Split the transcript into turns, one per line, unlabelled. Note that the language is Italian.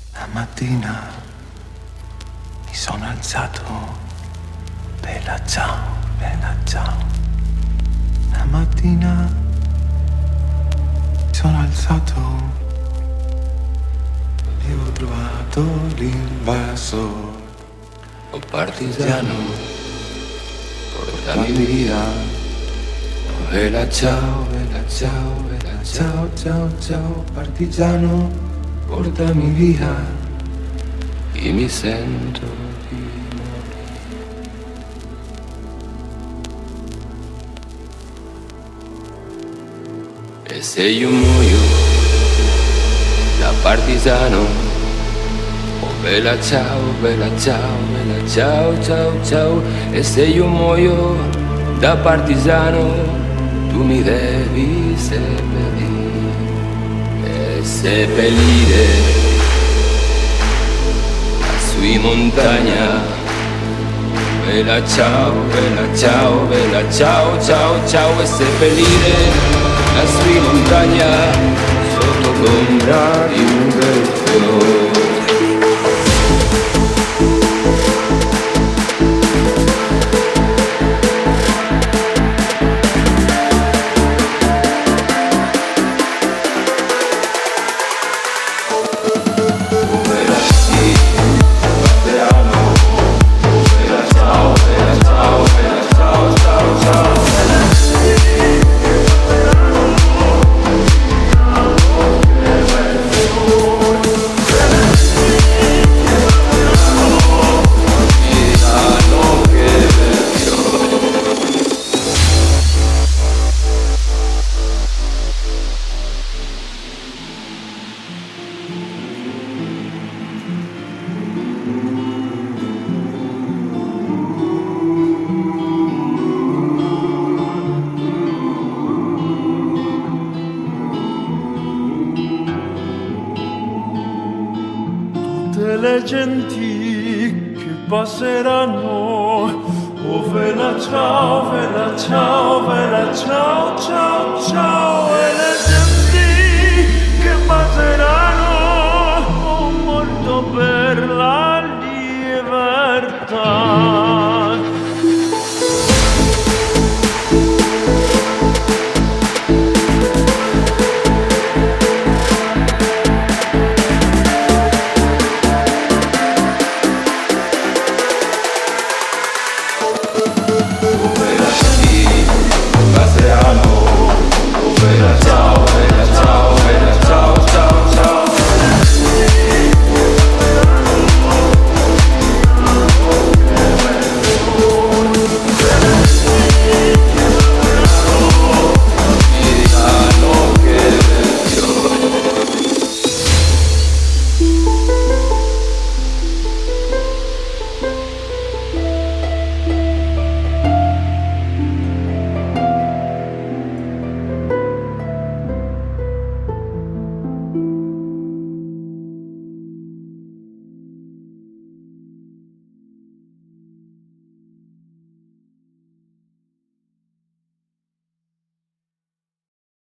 La mattina mi sono alzato, bella ciao, bella ciao. La mattina mi sono alzato e ho trovato l'invasore.
Oh partigiano, portami via. Oh bella ciao, bella ciao, bella ciao, ciao, ciao. Partigiano, portami via. Io mi sento di morire. E se io muoio da partigiano, bella ciao, bella ciao, bella ciao, ciao, ciao. E se io muoio da partigiano, tu mi devi seppellire. E seppellire lassù in montagna. Bella ciao, bella ciao, bella ciao, ciao, ciao. E seppellire lassù in montagna, sotto l'ombra di un bel fiore.
Le genti che passeranno, oh vela ciao, vela ciao, vela ciao, ciao, ciao. E le genti che passeranno.